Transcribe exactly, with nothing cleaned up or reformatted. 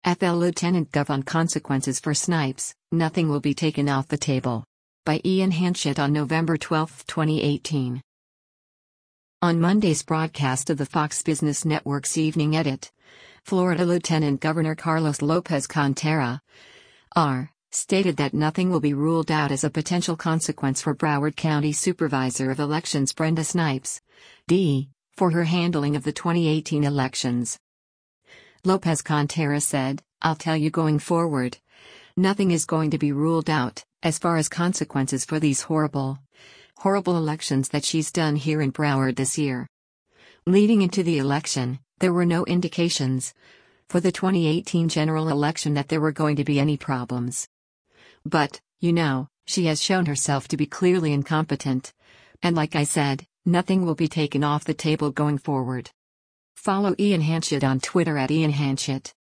F L Lieutenant Gov on consequences for Snipes, nothing will be taken off the table. By Ian Hanchett on November twelfth, twenty eighteen. On Monday's broadcast of the Fox Business Network's Evening Edit, Florida Lieutenant Governor Carlos Lopez Contreras, R., stated that nothing will be ruled out as a potential consequence for Broward County Supervisor of Elections Brenda Snipes, D., for her handling of the twenty eighteen elections. Lopez Contreras said, "I'll tell you going forward, nothing is going to be ruled out, as far as consequences for these horrible, horrible elections that she's done here in Broward this year." Leading into the election, there were no indications, for the twenty eighteen general election, that there were going to be any problems. But, you know, she has shown herself to be clearly incompetent. And like I said, nothing will be taken off the table going forward. Follow Ian Hanchett on Twitter at Ian Hanchett.